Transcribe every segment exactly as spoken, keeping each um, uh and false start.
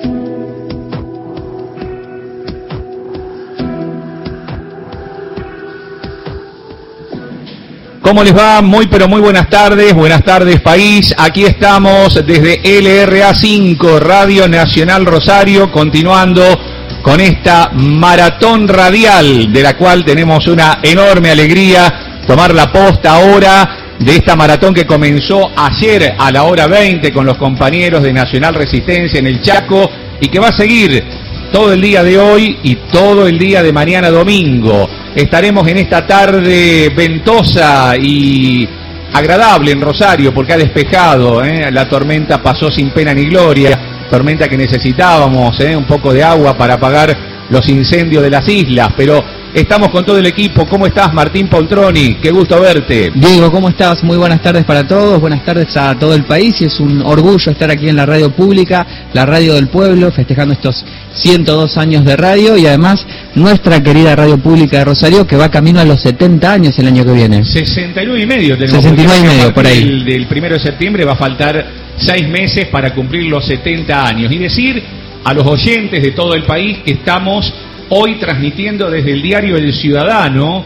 ¿Cómo les va? Muy pero muy buenas tardes, buenas tardes país. Aquí estamos desde L R A cinco, Radio Nacional Rosario, continuando con esta maratón radial, de la cual tenemos una enorme alegría tomar la posta ahora de esta maratón que comenzó ayer a la hora veinte con los compañeros de Nacional Resistencia en el Chaco y que va a seguir todo el día de hoy y todo el día de mañana domingo. Estaremos en esta tarde ventosa y agradable en Rosario porque ha despejado, ¿eh? La tormenta pasó sin pena ni gloria, tormenta que necesitábamos, ¿eh? Un poco de agua para apagar los incendios de las islas, pero estamos con todo el equipo. ¿Cómo estás, Martín Poltroni? Qué gusto verte. Diego, ¿cómo estás? Muy buenas tardes para todos, buenas tardes a todo el país y es un orgullo estar aquí en la radio pública, la radio del pueblo, festejando estos ciento dos años de radio y además nuestra querida radio pública de Rosario que va camino a los setenta años el año que viene. sesenta y nueve y medio tenemos. sesenta y nueve y medio, por ahí. Del, del primero de septiembre va a faltar seis meses para cumplir los setenta años. Y decir a los oyentes de todo el país que estamos hoy transmitiendo desde el diario El Ciudadano,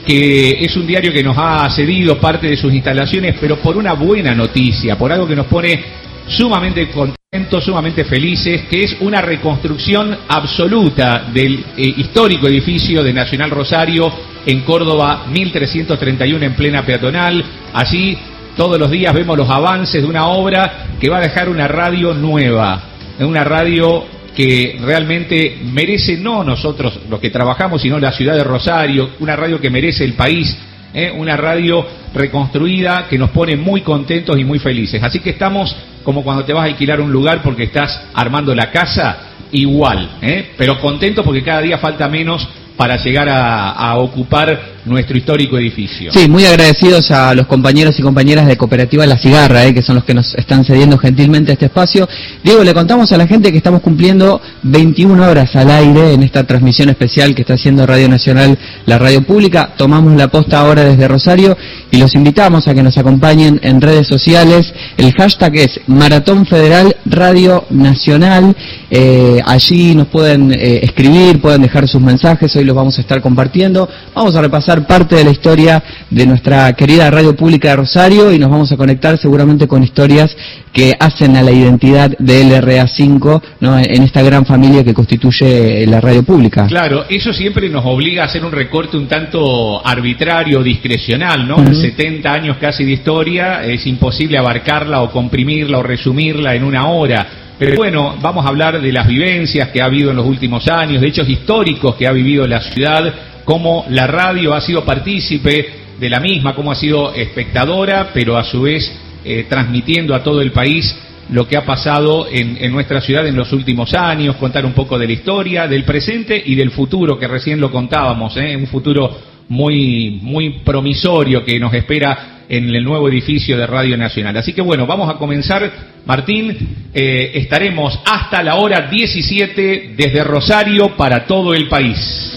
que es un diario que nos ha cedido parte de sus instalaciones, pero por una buena noticia, por algo que nos pone sumamente contentos, sumamente felices, que es una reconstrucción absoluta del eh, histórico edificio de Nacional Rosario en Córdoba mil trescientos treinta y uno en plena peatonal. Allí todos los días vemos los avances de una obra que va a dejar una radio nueva, una radio que realmente merece no nosotros los que trabajamos, sino la ciudad de Rosario, una radio que merece el país, ¿eh? Una radio reconstruida que nos pone muy contentos y muy felices. Así que estamos como cuando te vas a alquilar un lugar porque estás armando la casa, igual, ¿eh? Pero contentos porque cada día falta menos para llegar a, a ocupar nuestro histórico edificio. Sí, muy agradecidos a los compañeros y compañeras de Cooperativa La Cigarra, eh, que son los que nos están cediendo gentilmente este espacio. Diego, le contamos a la gente que estamos cumpliendo veintiuna horas al aire en esta transmisión especial que está haciendo Radio Nacional, la radio pública. Tomamos la posta ahora desde Rosario y los invitamos a que nos acompañen en redes sociales. El hashtag es Maratón Federal Radio Nacional. Eh, allí nos pueden eh, escribir, pueden dejar sus mensajes, hoy los vamos a estar compartiendo. Vamos a repasar parte de la historia de nuestra querida radio pública de Rosario y nos vamos a conectar seguramente con historias que hacen a la identidad de L R A cinco, ¿no? En esta gran familia que constituye la radio pública. Claro, eso siempre nos obliga a hacer un recorte un tanto arbitrario, discrecional, ¿no? Uh-huh. setenta años casi de historia, es imposible abarcarla o comprimirla o resumirla en una hora. Pero bueno, vamos a hablar de las vivencias que ha habido en los últimos años, de hechos históricos que ha vivido la ciudad, cómo la radio ha sido partícipe de la misma, cómo ha sido espectadora, pero a su vez eh, transmitiendo a todo el país lo que ha pasado en, en nuestra ciudad en los últimos años, contar un poco de la historia, del presente y del futuro, que recién lo contábamos, ¿eh? Un futuro muy, muy promisorio que nos espera en el nuevo edificio de Radio Nacional. Así que bueno, vamos a comenzar, Martín, eh, estaremos hasta la hora diecisiete desde Rosario para todo el país.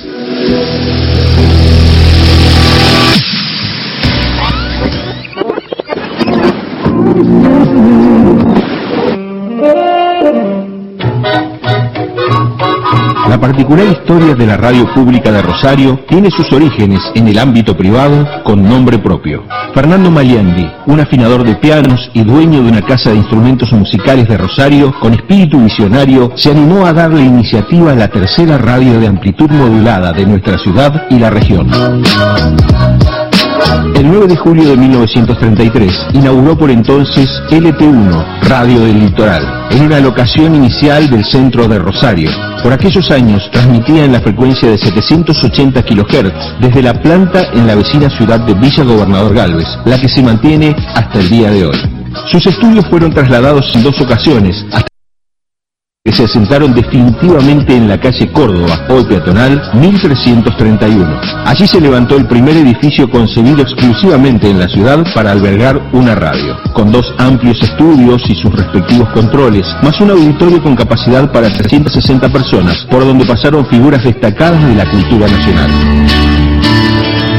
La particular historia de la radio pública de Rosario tiene sus orígenes en el ámbito privado con nombre propio. Fernando Maliandi, un afinador de pianos y dueño de una casa de instrumentos musicales de Rosario, con espíritu visionario, se animó a darle iniciativa a la tercera radio de amplitud modulada de nuestra ciudad y la región. El nueve de julio de mil novecientos treinta y tres inauguró por entonces L T uno, Radio del Litoral, en una locación inicial del centro de Rosario. Por aquellos años transmitía en la frecuencia de setecientos ochenta kilohertz desde la planta en la vecina ciudad de Villa Gobernador Galvez, la que se mantiene hasta el día de hoy. Sus estudios fueron trasladados en dos ocasiones hasta que se asentaron definitivamente en la calle Córdoba, hoy peatonal, mil trescientos treinta y uno. Allí se levantó el primer edificio concebido exclusivamente en la ciudad para albergar una radio, con dos amplios estudios y sus respectivos controles, más un auditorio con capacidad para trescientas sesenta personas, por donde pasaron figuras destacadas de la cultura nacional.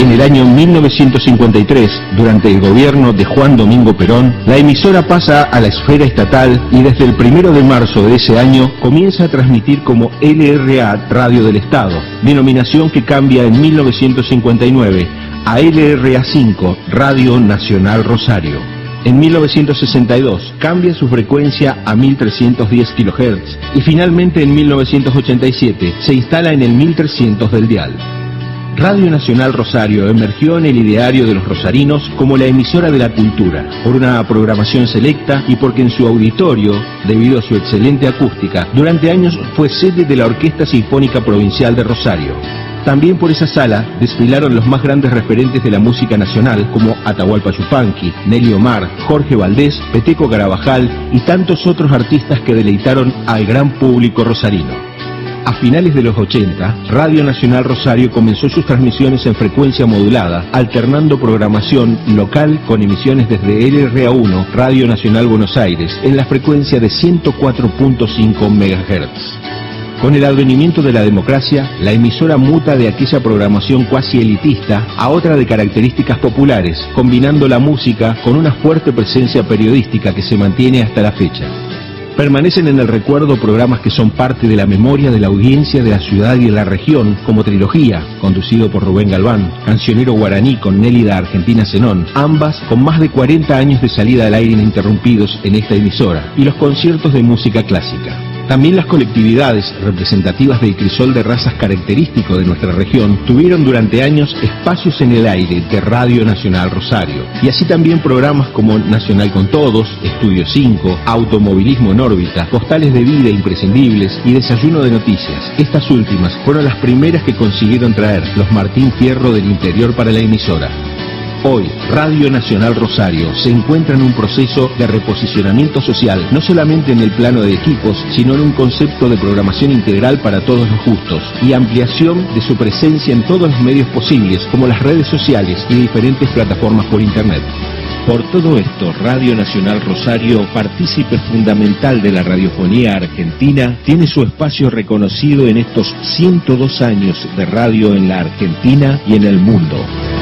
En el año mil novecientos cincuenta y tres, durante el gobierno de Juan Domingo Perón, la emisora pasa a la esfera estatal y desde el primero de marzo de ese año comienza a transmitir como L R A Radio del Estado, denominación que cambia en mil novecientos cincuenta y nueve a L R A cinco Radio Nacional Rosario. En mil novecientos sesenta y dos cambia su frecuencia a mil trescientos diez kilohertz y finalmente en mil novecientos ochenta y siete se instala en el mil trescientos del dial. Radio Nacional Rosario emergió en el ideario de los rosarinos como la emisora de la cultura, por una programación selecta y porque en su auditorio, debido a su excelente acústica, durante años fue sede de la Orquesta Sinfónica Provincial de Rosario. También por esa sala desfilaron los más grandes referentes de la música nacional como Atahualpa Yupanqui, Nelly Omar, Jorge Valdés, Peteco Carabajal y tantos otros artistas que deleitaron al gran público rosarino. A finales de los ochenta, Radio Nacional Rosario comenzó sus transmisiones en frecuencia modulada, alternando programación local con emisiones desde L R A uno, Radio Nacional Buenos Aires, en la frecuencia de ciento cuatro punto cinco megahertz. Con el advenimiento de la democracia, la emisora muta de aquella programación cuasi elitista a otra de características populares, combinando la música con una fuerte presencia periodística que se mantiene hasta la fecha. Permanecen en el recuerdo programas que son parte de la memoria de la audiencia de la ciudad y de la región, como Trilogía, conducido por Rubén Galván, Cancionero Guaraní con Nélida Argentina Zenón, ambas con más de cuarenta años de salida al aire ininterrumpidos en esta emisora, y los conciertos de música clásica. También las colectividades representativas del crisol de razas característico de nuestra región tuvieron durante años espacios en el aire de Radio Nacional Rosario. Y así también programas como Nacional con Todos, Estudio cinco, Automovilismo en órbita, Postales de Vida imprescindibles y Desayuno de Noticias. Estas últimas fueron las primeras que consiguieron traer los Martín Fierro del interior para la emisora. Hoy, Radio Nacional Rosario se encuentra en un proceso de reposicionamiento social, no solamente en el plano de equipos, sino en un concepto de programación integral para todos los gustos y ampliación de su presencia en todos los medios posibles, como las redes sociales y diferentes plataformas por Internet. Por todo esto, Radio Nacional Rosario, partícipe fundamental de la radiofonía argentina, tiene su espacio reconocido en estos ciento dos años de radio en la Argentina y en el mundo.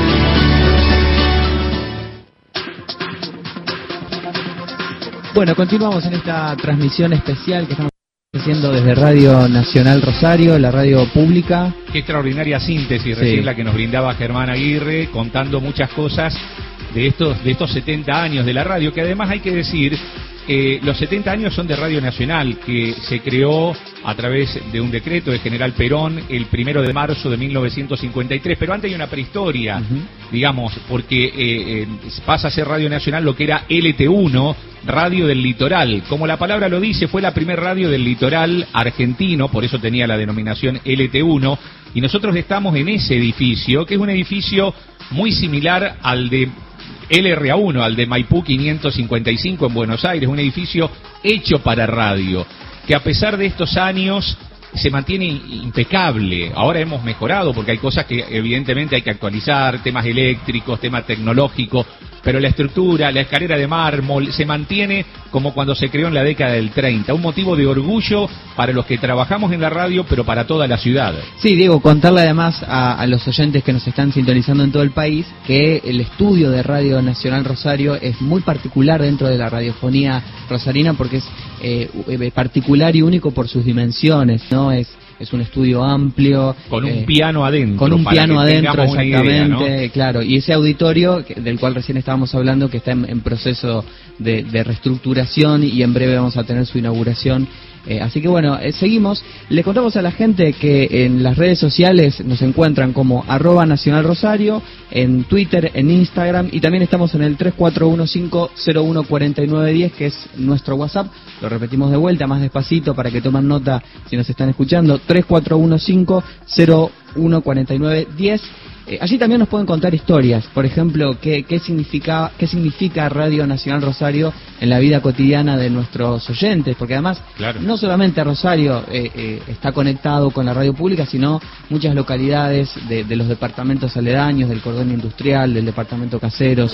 Bueno, continuamos en esta transmisión especial que estamos haciendo desde Radio Nacional Rosario, la radio pública. Qué extraordinaria síntesis, sí. Recién la que nos brindaba Germán Aguirre, contando muchas cosas de estos, de estos setenta años de la radio, que además hay que decir, eh, los setenta años son de Radio Nacional, que se creó a través de un decreto de General Perón el primero de marzo de mil novecientos cincuenta y tres, pero antes hay una prehistoria, uh-huh. digamos, porque eh, eh, pasa a ser Radio Nacional lo que era L T uno, Radio del Litoral. Como la palabra lo dice, fue la primer radio del litoral argentino, por eso tenía la denominación L T uno, y nosotros estamos en ese edificio, que es un edificio muy similar al de L R A uno, al de Maipú quinientos cincuenta y cinco en Buenos Aires, un edificio hecho para radio, que a pesar de estos años se mantiene impecable. Ahora hemos mejorado porque hay cosas que evidentemente hay que actualizar, temas eléctricos, temas tecnológicos, pero la estructura, la escalera de mármol, se mantiene como cuando se creó en la década del treinta. Un motivo de orgullo para los que trabajamos en la radio, pero para toda la ciudad. Sí, Diego, contarle además a, a los oyentes que nos están sintonizando en todo el país que el estudio de Radio Nacional Rosario es muy particular dentro de la radiofonía rosarina porque es eh, particular y único por sus dimensiones, ¿no? Es Es un estudio amplio. Con un eh, piano adentro. Con un piano adentro, exactamente, idea, ¿no? Claro. Y ese auditorio, del cual recién estábamos hablando, que está en, en proceso de, de reestructuración y en breve vamos a tener su inauguración. Eh, así que bueno, eh, seguimos. Le contamos a la gente que en las redes sociales nos encuentran como arroba Nacional Rosario, en Twitter, en Instagram, y también estamos en el tres cuatro uno cinco cero uno cuatro nueve uno cero, que es nuestro WhatsApp. Lo repetimos de vuelta, más despacito, para que tomen nota si nos están escuchando. tres cuatro uno cinco cero uno cuatro nueve uno cero. Eh, allí también nos pueden contar historias, por ejemplo, qué, qué significa qué significa Radio Nacional Rosario en la vida cotidiana de nuestros oyentes, porque además claro. no solamente Rosario eh, eh, está conectado con la radio pública, sino muchas localidades de, de los departamentos aledaños, del cordón industrial, del departamento Caseros.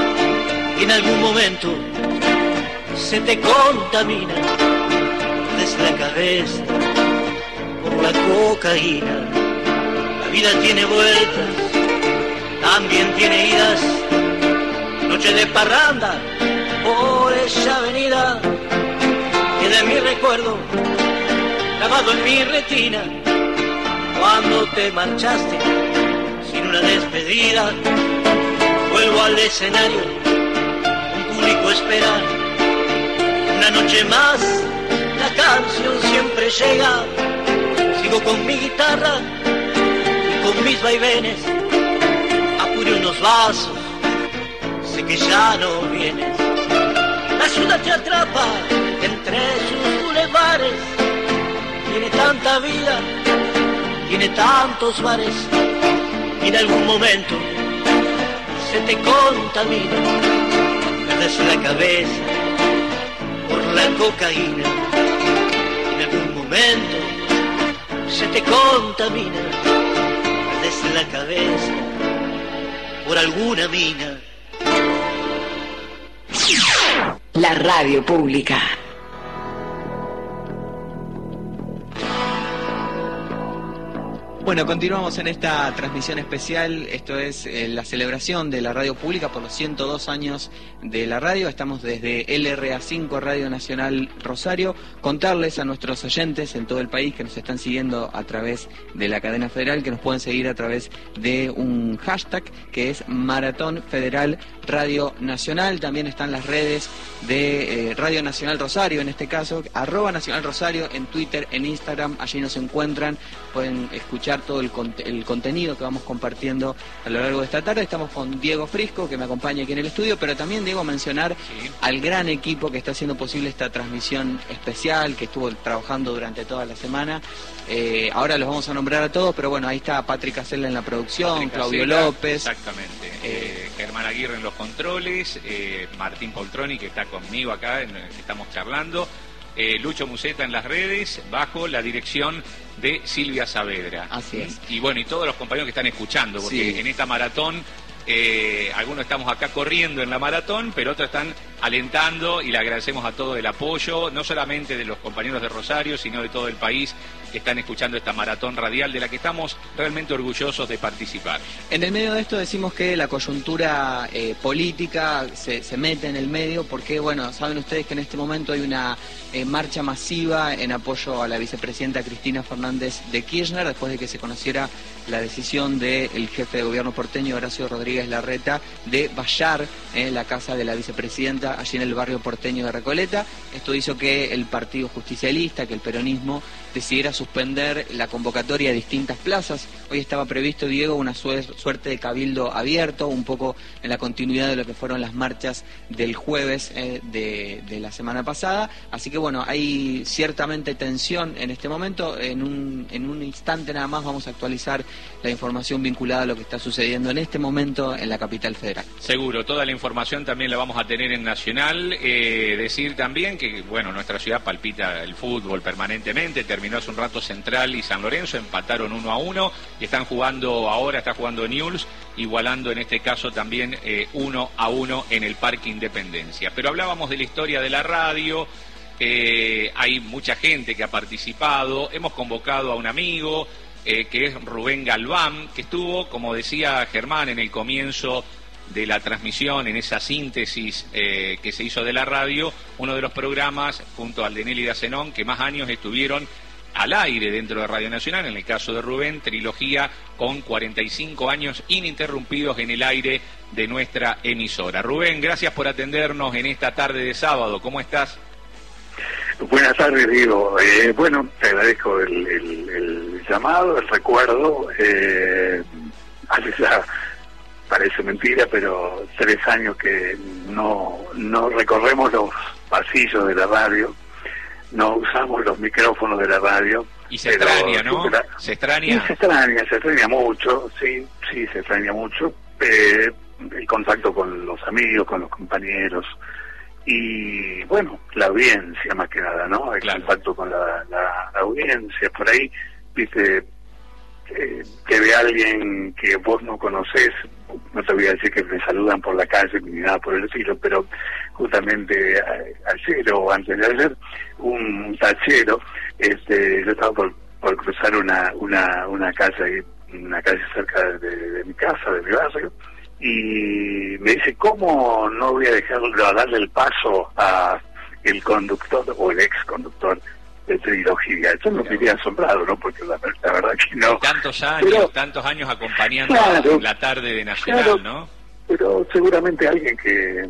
En algún momento se te contamina desde la cabeza por la cocaína. La vida tiene vueltas, también tiene idas, noche de parranda por esa avenida, queda en mi recuerdo, grabado en mi retina, cuando te marchaste sin una despedida. Vuelvo al escenario, un público espera, una noche más, la canción siempre llega, sigo con mi guitarra y con mis vaivenes, apure unos vasos, sé que ya no vienes. La ciudad te atrapa entre sus bulevares, tiene tanta vida, tiene tantos bares, y en algún momento se te contamina, pierdes la cabeza por la cocaína, en algún momento se te contamina, pierdes la cabeza por alguna mina. La radio pública. Bueno, continuamos en esta transmisión especial. Esto es eh, la celebración de la radio pública por los ciento dos años de la radio. Estamos desde L R A cinco Radio Nacional Rosario. Contarles a nuestros oyentes en todo el país que nos están siguiendo a través de la cadena federal, que nos pueden seguir a través de un hashtag que es Maratón Federal Radio Nacional. También están las redes de eh, Radio Nacional Rosario, en este caso, arroba Nacional Rosario en Twitter, en Instagram. Allí nos encuentran, pueden escuchar todo el, con el contenido que vamos compartiendo a lo largo de esta tarde. Estamos con Diego Frisco, que me acompaña aquí en el estudio, pero también, Diego, mencionar sí. al gran equipo que está haciendo posible esta transmisión especial, que estuvo trabajando durante toda la semana. Eh, ahora los vamos a nombrar a todos, pero bueno, ahí está Patrick Acela en la producción, Patrick Claudio Acela, López. Exactamente. Eh, Germán Aguirre en los controles, eh, Martín Poltroni, que está conmigo acá, en, estamos charlando. Eh, Lucho Museta en las redes, bajo la dirección de Silvia Saavedra. Así es. Y bueno, y todos los compañeros que están escuchando, porque sí. en esta maratón, eh, algunos estamos acá corriendo en la maratón, pero otros están alentando, y le agradecemos a todos el apoyo, no solamente de los compañeros de Rosario, sino de todo el país que están escuchando esta maratón radial, de la que estamos realmente orgullosos de participar. En el medio de esto decimos que la coyuntura eh, política se, se mete en el medio, porque, bueno, saben ustedes que en este momento hay una eh, marcha masiva en apoyo a la vicepresidenta Cristina Fernández de Kirchner, después de que se conociera la decisión del jefe de gobierno porteño, Horacio Rodríguez Larreta, de vallar en la casa de la vicepresidenta allí en el barrio porteño de Recoleta. Esto hizo que el Partido Justicialista, que el peronismo, decidiera suspender la convocatoria a distintas plazas. Hoy estaba previsto, Diego, una suerte de cabildo abierto, un poco en la continuidad de lo que fueron las marchas del jueves eh, de, de la semana pasada. Así que bueno, hay ciertamente tensión en este momento. En un, en un instante nada más vamos a actualizar la información vinculada a lo que está sucediendo en este momento en la capital federal. Seguro, toda la información también la vamos a tener en Nacional. Eh, decir también que, bueno, nuestra ciudad palpita el fútbol permanentemente. Terminó hace un rato Central y San Lorenzo, empataron uno a uno y están jugando ahora, está jugando Newell's, igualando en este caso también eh, uno a uno en el Parque Independencia. Pero hablábamos de la historia de la radio, eh, hay mucha gente que ha participado, hemos convocado a un amigo eh, que es Rubén Galván, que estuvo, como decía Germán, en el comienzo de la transmisión, en esa síntesis eh, que se hizo de la radio, uno de los programas, junto al de Nelly Dacenón, que más años estuvieron al aire dentro de Radio Nacional. En el caso de Rubén, trilogía con cuarenta y cinco años ininterrumpidos en el aire de nuestra emisora. Rubén, gracias por atendernos en esta tarde de sábado. ¿Cómo estás? Buenas tardes, Diego. Eh, bueno, te agradezco el, el, el llamado, el recuerdo. Eh, hace ya, parece mentira, pero tres años que no, no recorremos los pasillos de la radio, no usamos los micrófonos de la radio. Y se extraña, ¿no? Supera... Se extraña. Y se extraña, se extraña mucho, sí, sí, se extraña mucho. Eh, el contacto con los amigos, con los compañeros. Y bueno, la audiencia más que nada, ¿no? El claro. contacto con la, la, la audiencia, por ahí, viste, eh, que ve a alguien que vos no conocés, no te voy a decir que me saludan por la calle ni nada por el estilo, pero justamente ayer o antes de ayer, un tachero, este, yo estaba por, por cruzar una, una, una calle ahí una calle cerca de, de, de mi casa, de mi barrio, y me dice, ¿cómo no voy a dejarle a darle el paso a el conductor o el ex conductor de Trilogía? Yo me quedé asombrado, ¿no? Porque la, la verdad que no. Tantos años, pero, tantos años acompañando claro, la tarde de Nacional, claro, ¿no? Pero seguramente alguien que,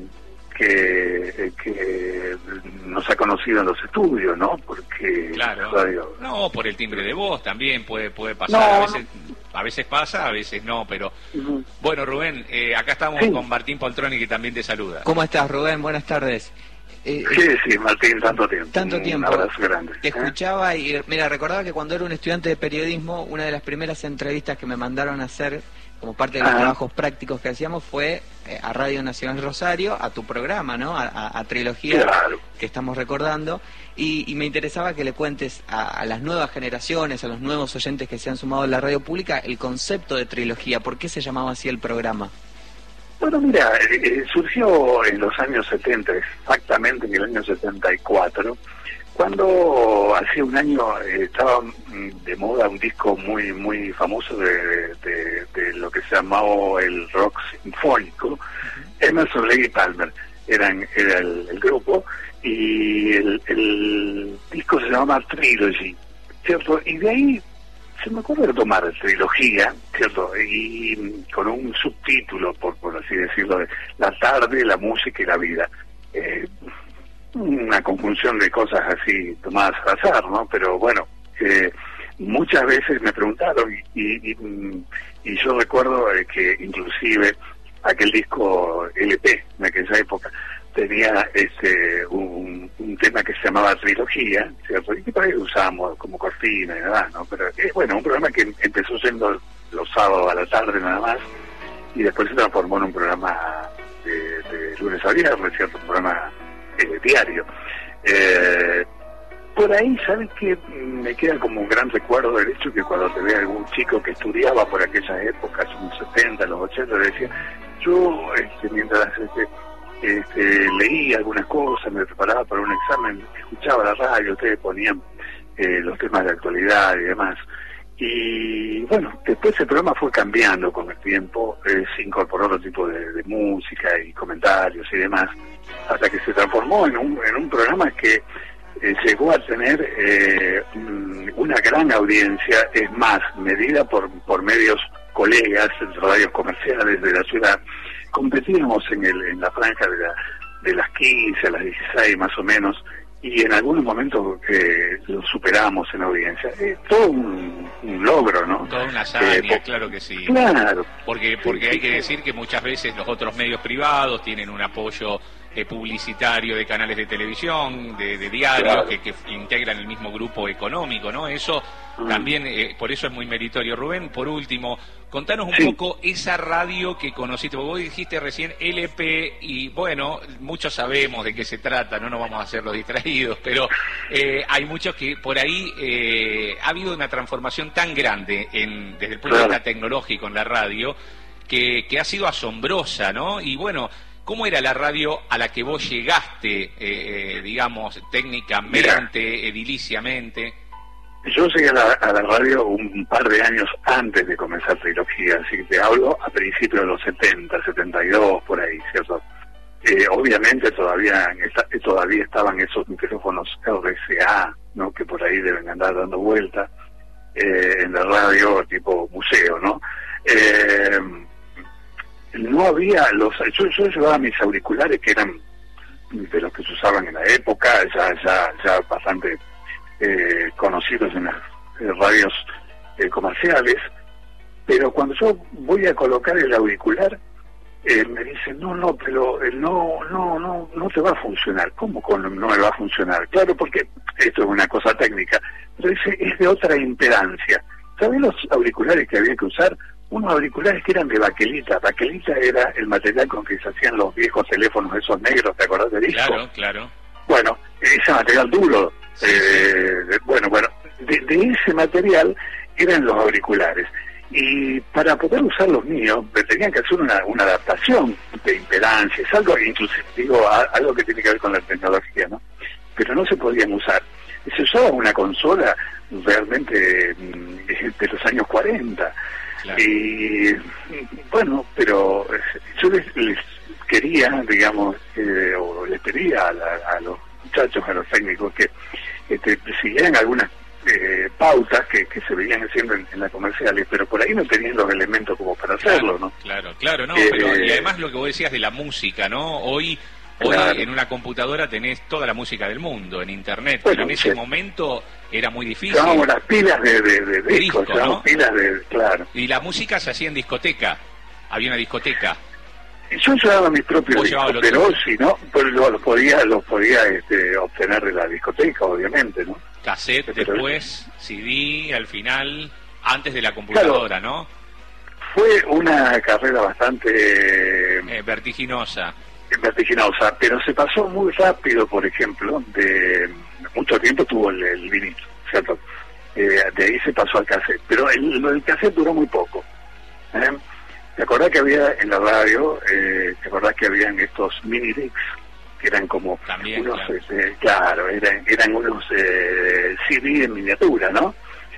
que que nos ha conocido en los estudios, ¿no? Porque claro, radio... no, por el timbre de voz también puede puede pasar, no, a veces no. a veces pasa, a veces no, pero uh-huh. Bueno, Rubén, eh, acá estamos sí. con Martín Poltroni, que también te saluda. ¿Cómo estás, Rubén? Buenas tardes. Eh, sí, sí, Martín, tanto tiempo. Tanto tiempo. Un abrazo grande. Te escuchaba y, mira, recordaba que cuando era un estudiante de periodismo, una de las primeras entrevistas que me mandaron a hacer como parte de los ah. trabajos prácticos que hacíamos fue eh, a Radio Nacional Rosario, a tu programa, ¿no? A, a, a Trilogía, claro. que estamos recordando. Y, y me interesaba que le cuentes a, a las nuevas generaciones, a los nuevos oyentes que se han sumado a la radio pública, el concepto de Trilogía. ¿Por qué se llamaba así el programa? Bueno, mira, eh, surgió en los años setenta, exactamente en el año setenta y cuatro, cuando hace un año eh, estaba de moda un disco muy muy famoso de, de, de lo que se llamaba el rock sinfónico. Uh-huh. Emerson, Lake y Palmer eran, era el, el grupo, y el, el disco se llamaba Trilogy, ¿cierto? Y de ahí se me ocurre tomar Trilogía, ¿cierto? Y con un subtítulo, por, por así decirlo, de La tarde, la música y la vida. Eh, una conjunción de cosas así tomadas al azar, ¿no? Pero bueno, eh, muchas veces me preguntaron, y, y, y, y yo recuerdo eh, que inclusive aquel disco L P, en aquella época, tenía este un, un tema que se llamaba Trilogía, ¿cierto? Y que por ahí usábamos como cortina y nada, ¿no? Pero eh, bueno, un programa que empezó siendo los sábados a la tarde nada más, y después se transformó en un programa de, de lunes a viernes, ¿cierto? Un programa eh, diario. Eh, por ahí, ¿sabes qué? Me queda como un gran recuerdo del hecho que cuando te ve algún chico que estudiaba por aquellas épocas, en los setenta, los ochenta, le decía, yo, este, mientras este, este, leía algunas cosas, me preparaba para un examen, escuchaba la radio, ustedes ponían eh, los temas de actualidad y demás. Y bueno, después el programa fue cambiando con el tiempo, eh, se incorporó otro tipo de, de música y comentarios y demás, hasta que se transformó en un, en un programa que eh, llegó a tener eh, una gran audiencia, es más, medida por, por medios colegas, radios comerciales de la ciudad. Competíamos en, el, en la franja de, la, de las quince a las dieciséis más o menos, y en algunos momentos eh, lo superamos en audiencia. Eh, todo un, un logro, ¿no? Toda una hazaña, eh, claro que sí. Claro. Porque, porque hay que decir que muchas veces los otros medios privados tienen un apoyo eh, publicitario de canales de televisión, de, de diarios, claro, que, que integran el mismo grupo económico, ¿no? Eso mm. también, eh, por eso es muy meritorio. Rubén, por último, contanos un sí. poco esa radio que conociste. Vos dijiste recién L P, y bueno, muchos sabemos de qué se trata, no nos vamos a hacer los distraídos, pero eh, hay muchos que por ahí eh, ha habido una transformación tan grande en, desde el punto claro. de vista tecnológico en la radio, que, que ha sido asombrosa, ¿no? Y bueno, ¿cómo era la radio a la que vos llegaste, eh, digamos, técnicamente, Mira. ediliciamente? Yo llegué a la, a la radio un par de años antes de comenzar Trilogía, así que te hablo a principios de los setenta, setenta y dos, por ahí, ¿cierto? Eh, obviamente todavía está, todavía estaban esos micrófonos R C A, ¿no? Que por ahí deben andar dando vuelta eh, en la radio tipo museo, ¿no? Eh, no había los... Yo, yo llevaba mis auriculares, que eran de los que se usaban en la época, ya, ya, ya bastante... Eh, conocidos en las eh, radios eh, comerciales, pero cuando yo voy a colocar el auricular eh, me dicen no, no, pero eh, no, no, no, no te va a funcionar. ¿Cómo con, no me va a funcionar? Claro, porque esto es una cosa técnica, pero dice, es de otra impedancia. ¿Sabés los auriculares que había que usar? Unos auriculares que eran de baquelita. Baquelita era el material con que se hacían los viejos teléfonos esos negros, ¿te acordás de disco? Claro, claro. Bueno, ese material duro. Sí, eh, sí. Bueno, bueno, de, de ese material eran los auriculares, y para poder usar los míos me tenían que hacer una, una adaptación de impedancia, es algo, inclusive digo, a, algo que tiene que ver con la tecnología, ¿no? Pero no se podían usar. se usaba una consola realmente de los años cuarenta. Claro. Y bueno, pero yo les, les quería, digamos, eh, o les pedía a, la, a los muchachos, a los técnicos, que este, siguieran algunas eh, pautas que, que se veían haciendo en, en las comerciales, pero por ahí no tenían los elementos como para claro, hacerlo, ¿no? Claro, claro, no, eh, pero y además lo que vos decías de la música, ¿no? Hoy, claro. hoy en una computadora tenés toda la música del mundo, en internet, bueno, pero en ese sí. momento era muy difícil. Llevábamos las pilas de, de, de, de discos, disco, ¿no? pilas de, claro. Y la música se hacía en discoteca, había una discoteca. Yo llevaba mis propios discos, pero si no, pues los lo podía, los podía este, obtener de la discoteca, obviamente, ¿no? Cassette, pero después, C D, al final, antes de la computadora, claro, ¿no? Fue una carrera bastante... Eh, vertiginosa. Vertiginosa, pero se pasó muy rápido, por ejemplo, de mucho tiempo tuvo el, el vinilo, ¿cierto? Eh, de ahí se pasó al cassette, pero el, el cassette duró muy poco, ¿eh? ¿Te acordás que había en la radio, eh, te acordás que habían estos mini discs, que eran como También, unos, claro, este, claro eran, eran unos eh, C D en miniatura, ¿no?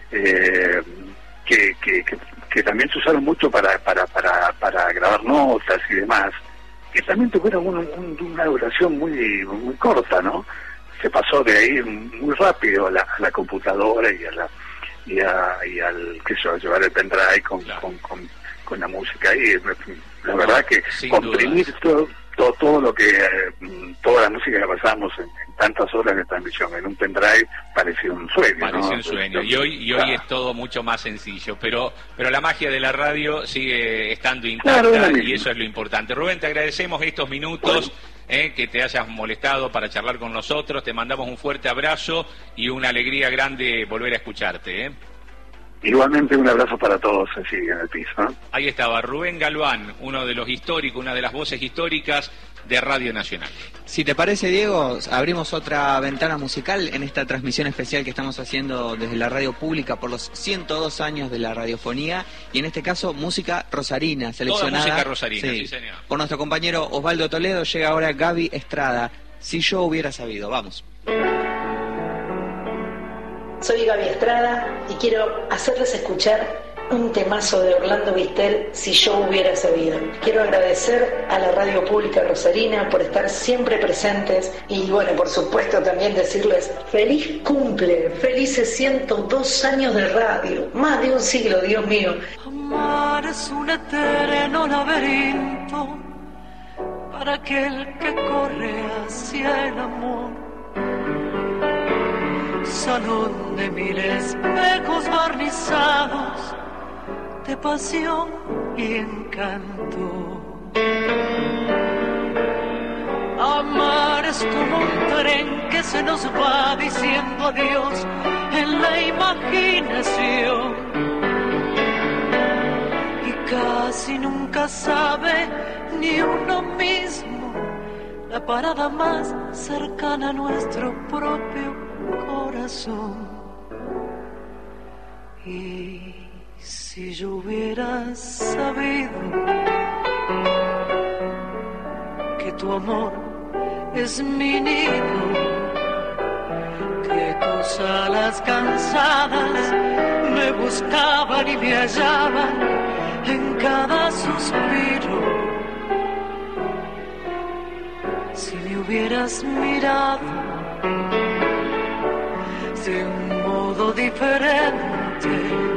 Eh, que, que, que, que también se usaron mucho para, para, para, para grabar notas y demás, que también tuvieron un, un, una duración muy, muy corta, ¿no? Se pasó de ahí muy rápido a la, a la computadora y a la y, a, y al, qué sé yo, llevar el pendrive con, claro, con, con con la música ahí, la verdad que sin comprimir todo, todo todo lo que eh, toda la música que pasamos en, en tantas horas de transmisión en un pendrive parecía un sueño, parecía ¿no? un sueño, y hoy y hoy claro, es todo mucho más sencillo, pero pero la magia de la radio sigue estando intacta, claro, y eso es lo importante. Rubén, te agradecemos estos minutos, bueno, eh, que te hayas molestado para charlar con nosotros, te mandamos un fuerte abrazo y una alegría grande volver a escucharte, ¿eh? Igualmente un abrazo para todos así en el piso, ¿no? Ahí estaba Rubén Galván, uno de los históricos, una de las voces históricas de Radio Nacional. Si te parece, Diego, abrimos otra ventana musical en esta transmisión especial que estamos haciendo desde la radio pública por los ciento dos años de la radiofonía, y en este caso música rosarina, seleccionada. Toda música rosarina, sí, sí, señor. Por nuestro compañero Osvaldo Toledo. Llega ahora Gaby Estrada, Si yo hubiera sabido. Vamos. Soy Gaby Estrada y quiero hacerles escuchar un temazo de Orlando Vistel, Si yo hubiera sabido. Quiero agradecer a la Radio Pública Rosarina por estar siempre presentes y, bueno, por supuesto también decirles feliz cumple, felices ciento dos años de radio, más de un siglo, Dios mío. Amar es un eterno laberinto para aquel que corre hacia el amor. Salón de mil espejos barnizados de pasión y encanto. Amar es como un tren que se nos va diciendo adiós en la imaginación y casi nunca sabe ni uno mismo la parada más cercana a nuestro propio corazón. Y si yo hubiera sabido que tu amor es mi nido, que tus alas cansadas me buscaban y me hallaban en cada suspiro, si me hubieras mirado de un modo diferente,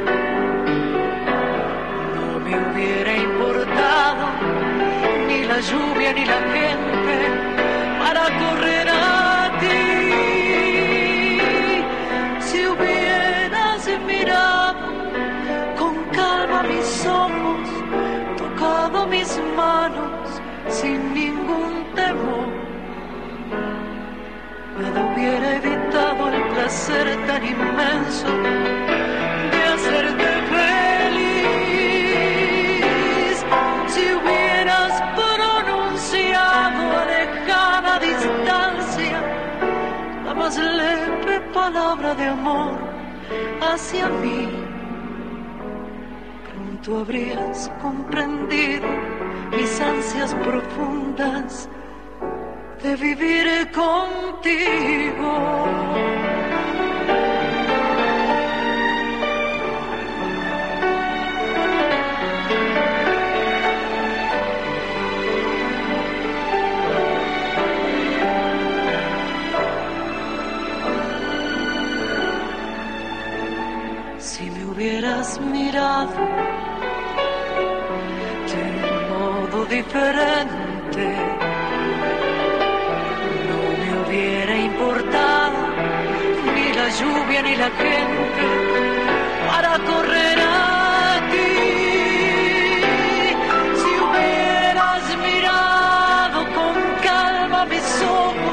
no me hubiera importado ni la lluvia ni la gente para correr a ti. Si hubieras mirado con calma mis ojos, tocado mis manos sin ningún temor, me hubiera evitado el placer tan inmenso de hacerte feliz. Si hubieras pronunciado a lejana distancia la más leve palabra de amor hacia mí, pronto habrías comprendido mis ansias profundas de vivir contigo. hubieras mirado de modo diferente, no me hubiera importado ni la lluvia ni la gente para correr a ti. Si hubieras mirado con calma mis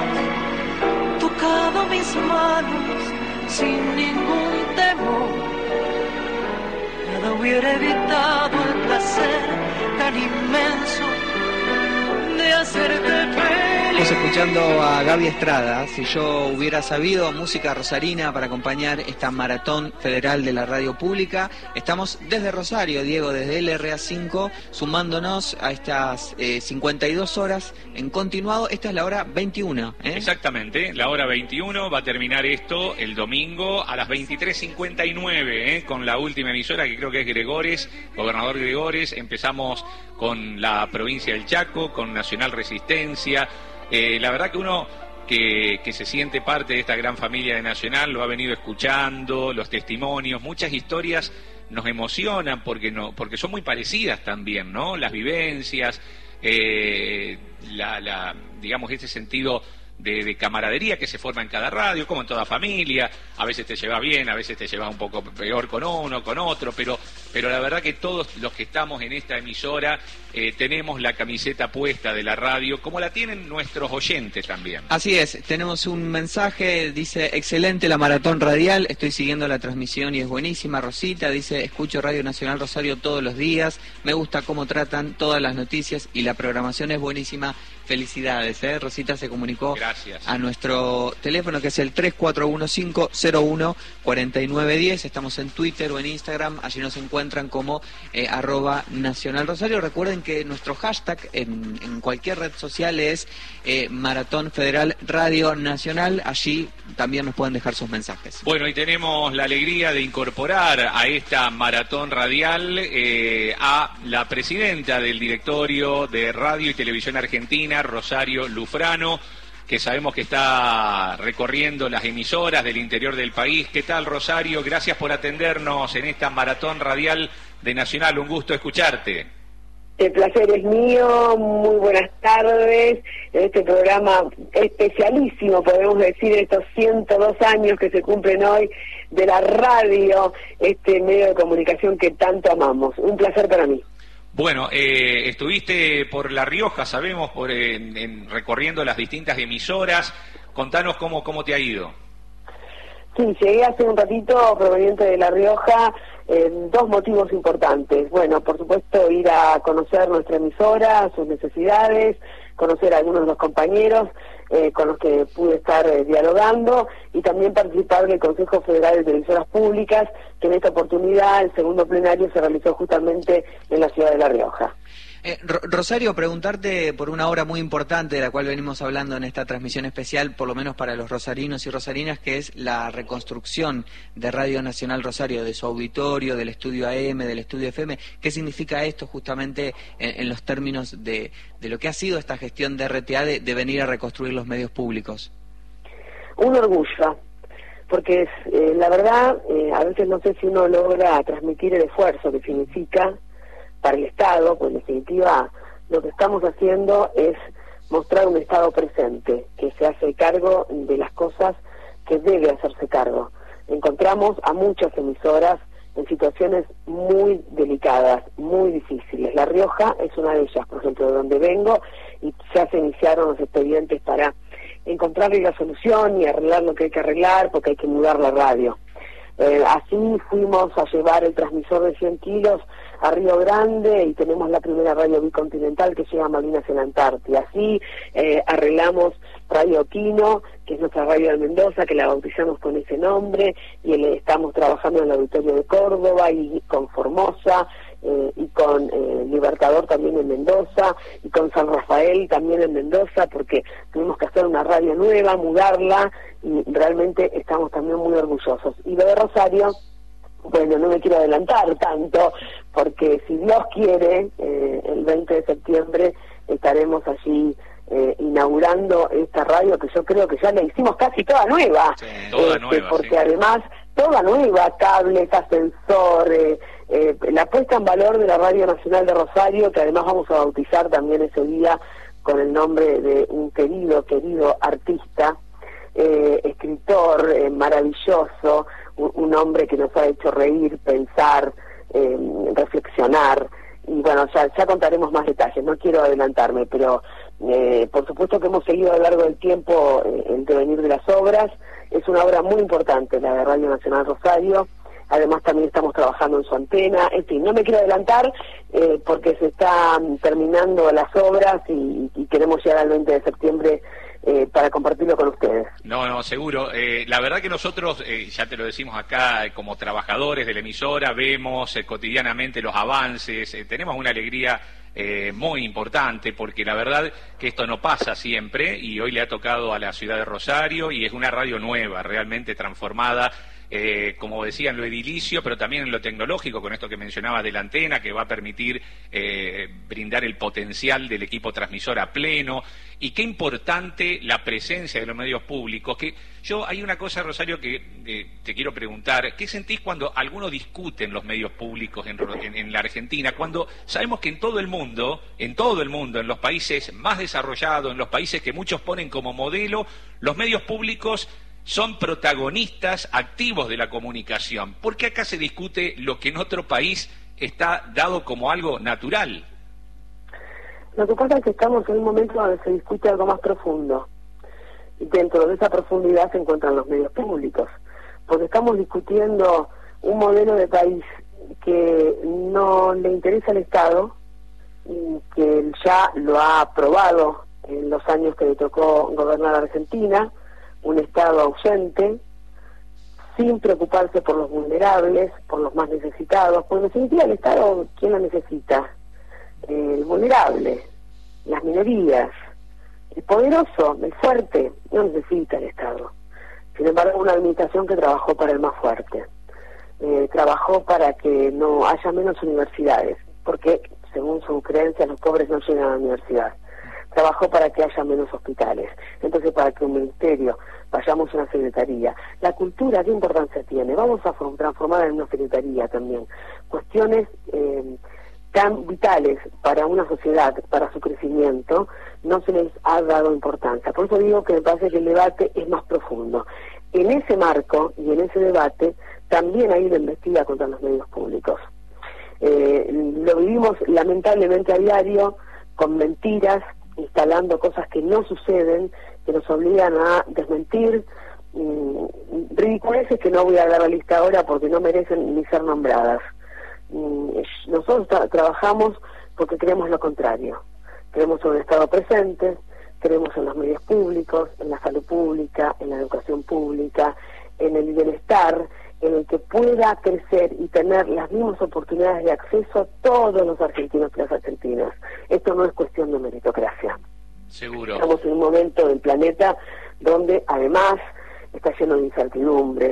ojos, tocado mis manos sin ningún temor, nada hubiera evitado el placer tan inmenso de hacerte feliz. Estamos escuchando a Gaby Estrada, Si yo hubiera sabido, música rosarina para acompañar esta maratón federal de la radio pública. Estamos desde Rosario, Diego, desde L R A cinco, sumándonos a estas eh, cincuenta y dos horas en continuado. Esta es la hora veintiuno, ¿eh? Exactamente, la hora veintiuno, va a terminar esto el domingo a las veintitrés cincuenta y nueve, ¿eh? Con la última emisora, que creo que es Gregores, Gobernador Gregores. Empezamos con la provincia del Chaco, con Nacional Resistencia. Eh, la verdad que uno que, que se siente parte de esta gran familia de Nacional lo ha venido escuchando, los testimonios, muchas historias nos emocionan porque no, porque son muy parecidas también, ¿no? Las vivencias, eh, la, la, digamos, ese sentido de, de camaradería que se forma en cada radio, como en toda familia. A veces te llevas bien, a veces te llevas un poco peor con uno, con otro, pero, pero la verdad que todos los que estamos en esta emisora eh, tenemos la camiseta puesta de la radio, como la tienen nuestros oyentes también. Así es, tenemos un mensaje, dice: excelente la maratón radial, estoy siguiendo la transmisión y es buenísima. Rosita dice: escucho Radio Nacional Rosario todos los días, me gusta cómo tratan todas las noticias y la programación es buenísima. Felicidades, ¿eh? Rosita se comunicó Gracias. a nuestro teléfono, que es el tres cuatro uno cinco cero uno cuatro nueve uno cero. Estamos en Twitter o en Instagram, allí nos encuentran como eh, arroba Nacional Rosario. Recuerden que nuestro hashtag en, en cualquier red social es eh, Maratón Federal Radio Nacional. Allí también nos pueden dejar sus mensajes. Bueno, y tenemos la alegría de incorporar a esta maratón radial eh, a la presidenta del directorio de Radio y Televisión Argentina, Rosario Lufrano, que sabemos que está recorriendo las emisoras del interior del país. ¿Qué tal, Rosario? Gracias por atendernos en esta maratón radial de Nacional. Un gusto escucharte. El placer es mío, muy buenas tardes, en este programa especialísimo, podemos decir, estos ciento dos años que se cumplen hoy de la radio, este medio de comunicación que tanto amamos. Un placer para mí. Bueno, eh, estuviste por La Rioja, sabemos, por en, en, recorriendo las distintas emisoras. Contanos cómo, cómo te ha ido. Sí, llegué hace un ratito proveniente de La Rioja. Eh, dos motivos importantes. Bueno, por supuesto, ir a conocer nuestra emisora, sus necesidades, conocer a algunos de los compañeros eh, con los que pude estar eh, dialogando, y también participar del Consejo Federal de Televisoras Públicas, que en esta oportunidad, el segundo plenario, se realizó justamente en la ciudad de La Rioja. Eh, Rosario, preguntarte por una obra muy importante de la cual venimos hablando en esta transmisión especial, por lo menos para los rosarinos y rosarinas, que es la reconstrucción de Radio Nacional Rosario, de su auditorio, del estudio A M, del estudio F M. ¿Qué significa esto justamente en, en los términos de, de lo que ha sido esta gestión de R T A de, de venir a reconstruir los medios públicos? Un orgullo, porque eh, la verdad, eh, a veces no sé si uno logra transmitir el esfuerzo que significa para el Estado, pues en definitiva lo que estamos haciendo es mostrar un Estado presente, que se hace cargo de las cosas que debe hacerse cargo. Encontramos a muchas emisoras en situaciones muy delicadas, muy difíciles. La Rioja es una de ellas, por ejemplo, de donde vengo, y ya se iniciaron los expedientes para encontrarle la solución y arreglar lo que hay que arreglar, porque hay que mudar la radio. Eh, así fuimos a llevar el transmisor de cien kilos a Río Grande, y tenemos la primera radio bicontinental que llega a Malvinas en la Antártida. Así eh, arreglamos Radio Quino, que es nuestra radio de Mendoza, que la bautizamos con ese nombre, y el, estamos trabajando en el auditorio de Córdoba y con Formosa, eh, y con eh, Libertador también en Mendoza, y con San Rafael también en Mendoza, porque tuvimos que hacer una radio nueva, mudarla, y realmente estamos también muy orgullosos. Y lo de Rosario, bueno, no me quiero adelantar tanto, porque si Dios quiere, eh, el veinte de septiembre estaremos allí eh, inaugurando esta radio, que yo creo que ya la hicimos casi toda nueva, sí, toda este, nueva porque sí. además todo toda nueva, cables, ascensor, eh, eh, la puesta en valor de la Radio Nacional de Rosario, que además vamos a bautizar también ese día con el nombre de un querido, querido artista, eh, escritor eh, maravilloso, un, un hombre que nos ha hecho reír, pensar, eh, reflexionar, y bueno, ya, ya contaremos más detalles, no quiero adelantarme, pero eh, por supuesto que hemos seguido a lo largo del tiempo eh, el devenir de las obras. Es una obra muy importante, la de Radio Nacional Rosario. Además también estamos trabajando en su antena. En fin, no me quiero adelantar eh, porque se están terminando las obras y, y queremos llegar al veinte de septiembre eh, para compartirlo con ustedes. No, no, seguro. Eh, la verdad que nosotros, eh, ya te lo decimos acá, eh, como trabajadores de la emisora, vemos eh, cotidianamente los avances, eh, tenemos una alegría Eh, muy importante, porque la verdad que esto no pasa siempre, y hoy le ha tocado a la ciudad de Rosario, y es una radio nueva, realmente transformada, eh, como decía, en lo edilicio, pero también en lo tecnológico, con esto que mencionaba de la antena, que va a permitir eh, brindar el potencial del equipo transmisor a pleno. Y qué importante la presencia de los medios públicos, que yo, hay una cosa, Rosario, que eh, te quiero preguntar: ¿qué sentís cuando algunos discuten los medios públicos en, en, en la Argentina, cuando sabemos que en todo el mundo, en todo el mundo, en los países más desarrollados, en los países que muchos ponen como modelo, los medios públicos son protagonistas activos de la comunicación? ¿Por qué acá se discute lo que en otro país está dado como algo natural? Lo que pasa es que estamos en un momento donde se discute algo más profundo. Y dentro de esa profundidad se encuentran los medios públicos. Porque estamos discutiendo un modelo de país que no le interesa al Estado, y que ya lo ha aprobado en los años que le tocó gobernar a Argentina, un Estado ausente, sin preocuparse por los vulnerables, por los más necesitados. Porque en definitiva el Estado, ¿quién lo necesita? El vulnerable, las minorías. El poderoso, el fuerte, no necesita el Estado. Sin embargo, una administración que trabajó para el más fuerte. Eh, trabajó para que no haya menos universidades, porque según sus creencias los pobres no llegan a la universidad. Trabajó para que haya menos hospitales. Entonces, para que un ministerio, vayamos a una secretaría. La cultura, ¿qué importancia tiene? Vamos a transformarla en una secretaría también. Cuestiones eh, tan vitales para una sociedad, para su crecimiento, no se les ha dado importancia. Por eso digo que me parece que el debate es más profundo. En ese marco y en ese debate también hay una embestida contra los medios públicos. Eh, lo vivimos lamentablemente a diario, con mentiras, instalando cosas que no suceden, que nos obligan a desmentir, mmm, ridiculeces que no voy a dar la lista ahora porque no merecen ni ser nombradas. Mmm, nosotros tra trabajamos porque creemos lo contrario. Creemos en un Estado presente, creemos en los medios públicos, en la salud pública, en la educación pública, en el bienestar, en el que pueda crecer y tener las mismas oportunidades de acceso a todos los argentinos y las argentinas. Esto no es cuestión de meritocracia. Seguro. Estamos en un momento del planeta donde además está lleno de incertidumbres,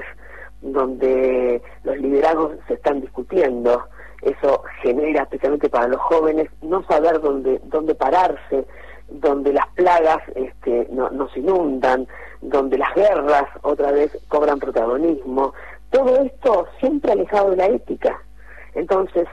donde los liderazgos se están discutiendo. Eso genera, especialmente para los jóvenes, no saber dónde dónde pararse, donde las plagas este, no, nos inundan, donde las guerras otra vez cobran protagonismo. Todo esto siempre alejado de la ética. Entonces,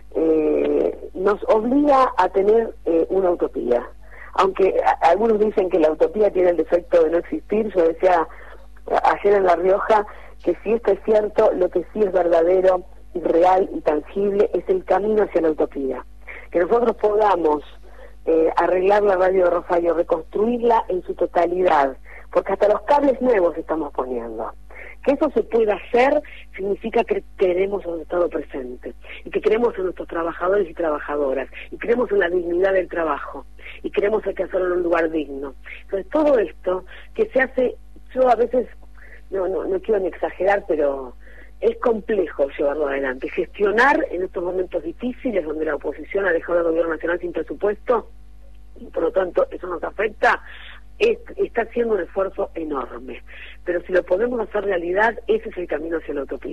eh, nos obliga a tener eh, una utopía. Aunque a, algunos dicen que la utopía tiene el defecto de no existir, yo decía ayer en La Rioja que si esto es cierto, lo que sí es verdadero, y real y tangible es el camino hacia la utopía. Que nosotros podamos eh, arreglar la radio de Rosario, reconstruirla en su totalidad, porque hasta los cables nuevos estamos poniendo. Que eso se pueda hacer significa que queremos un Estado presente, y que creemos en nuestros trabajadores y trabajadoras, y creemos en la dignidad del trabajo, y queremos que hacerlo en un lugar digno. Entonces todo esto que se hace, yo a veces, no, no, no quiero ni exagerar, pero es complejo llevarlo adelante. Gestionar en estos momentos difíciles donde la oposición ha dejado al gobierno nacional sin presupuesto, y por lo tanto eso nos afecta, es, está haciendo un esfuerzo enorme. Pero si lo podemos hacer realidad, ese es el camino hacia la utopía.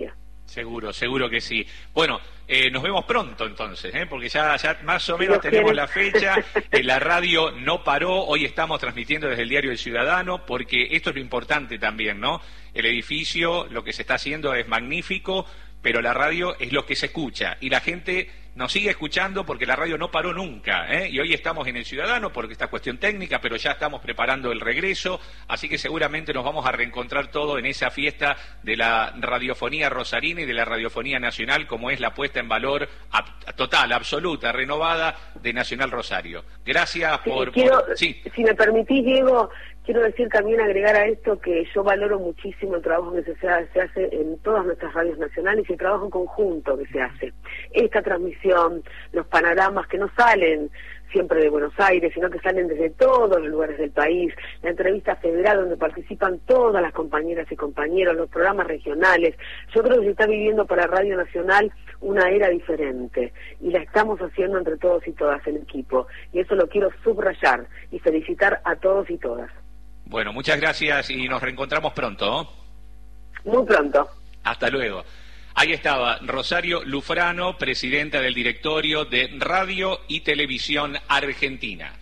Seguro, seguro que sí. Bueno, eh, nos vemos pronto entonces, ¿eh? Porque ya, ya más o menos tenemos la fecha. Eh, la radio no paró, hoy estamos transmitiendo desde el Diario del Ciudadano, porque esto es lo importante también, ¿no? El edificio, lo que se está haciendo es magnífico, pero la radio es lo que se escucha, y la gente nos sigue escuchando porque la radio no paró nunca, ¿eh? Y hoy estamos en el Ciudadano porque esta cuestión técnica, pero ya estamos preparando el regreso, así que seguramente nos vamos a reencontrar todo en esa fiesta de la radiofonía rosarina y de la radiofonía nacional, como es la puesta en valor ab- total, absoluta, renovada de Nacional Rosario. Gracias Sí, por... quiero, por... Sí. Si me permitís, Diego, quiero decir también, agregar a esto, que yo valoro muchísimo el trabajo que se, se hace en todas nuestras radios nacionales y el trabajo en conjunto que se hace. Esta transmisión, los panoramas que no salen siempre de Buenos Aires, sino que salen desde todos los lugares del país, la entrevista federal donde participan todas las compañeras y compañeros, los programas regionales. Yo creo que se está viviendo para Radio Nacional una era diferente y la estamos haciendo entre todos y todas en equipo, y eso lo quiero subrayar y felicitar a todos y todas. Bueno, muchas gracias y nos reencontramos pronto, ¿no? Muy pronto. Hasta luego. Ahí estaba Rosario Lufrano, presidenta del directorio de Radio y Televisión Argentina.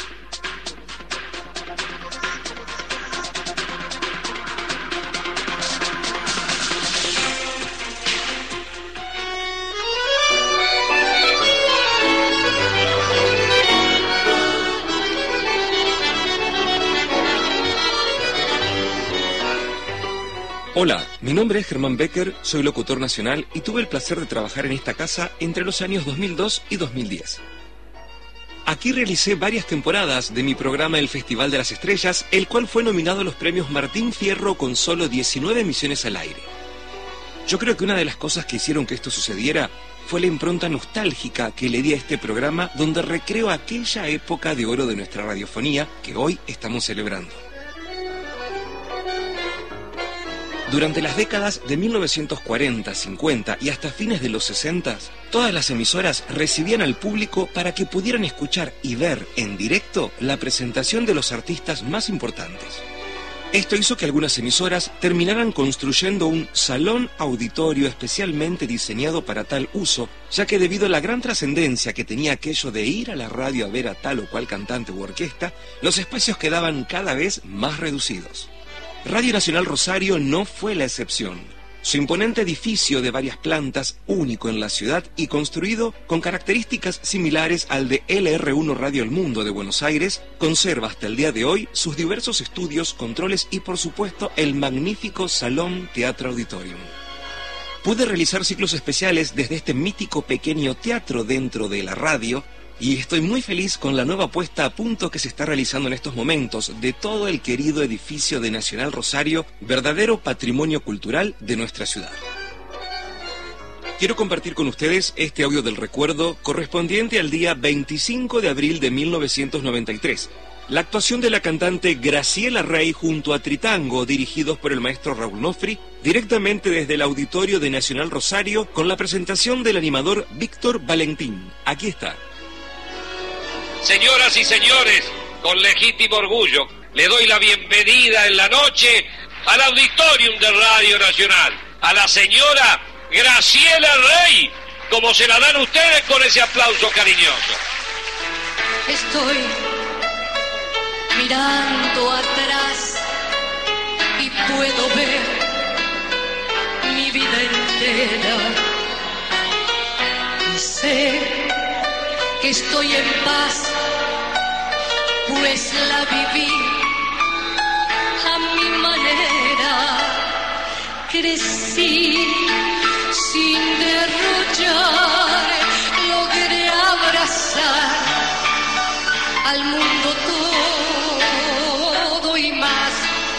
Hola, mi nombre es Germán Becker, soy locutor nacional y tuve el placer de trabajar en esta casa entre los años dos mil dos y dos mil diez. Aquí realicé varias temporadas de mi programa El Festival de las Estrellas, el cual fue nominado a los premios Martín Fierro con solo diecinueve emisiones al aire. Yo creo que una de las cosas que hicieron que esto sucediera fue la impronta nostálgica que le di a este programa, donde recreo aquella época de oro de nuestra radiofonía que hoy estamos celebrando. Durante las décadas de mil novecientos cuarenta, cincuenta y hasta fines de los sesenta, todas las emisoras recibían al público para que pudieran escuchar y ver en directo la presentación de los artistas más importantes. Esto hizo que algunas emisoras terminaran construyendo un salón auditorio especialmente diseñado para tal uso, ya que debido a la gran trascendencia que tenía aquello de ir a la radio a ver a tal o cual cantante u orquesta, los espacios quedaban cada vez más reducidos. Radio Nacional Rosario no fue la excepción. Su imponente edificio de varias plantas, único en la ciudad y construido con características similares al de L R uno Radio El Mundo de Buenos Aires, conserva hasta el día de hoy sus diversos estudios, controles y por supuesto el magnífico Salón Teatro Auditorium. Pude realizar ciclos especiales desde este mítico pequeño teatro dentro de la radio, y estoy muy feliz con la nueva puesta a punto que se está realizando en estos momentos de todo el querido edificio de Nacional Rosario, verdadero patrimonio cultural de nuestra ciudad. Quiero compartir con ustedes este audio del recuerdo correspondiente al día veinticinco de abril de mil novecientos noventa y tres. La actuación de la cantante Graciela Rey junto a Tritango, dirigidos por el maestro Raúl Nofri, directamente desde el auditorio de Nacional Rosario, con la presentación del animador Víctor Valentín. Aquí está. Señoras y señores, con legítimo orgullo, le doy la bienvenida en la noche al Auditorium de Radio Nacional, a la señora Graciela Rey, como se la dan ustedes con ese aplauso cariñoso. Estoy mirando atrás y puedo ver mi vida entera y sé que estoy en paz, pues la viví a mi manera. Crecí sin derrochar, logré abrazar al mundo todo y más,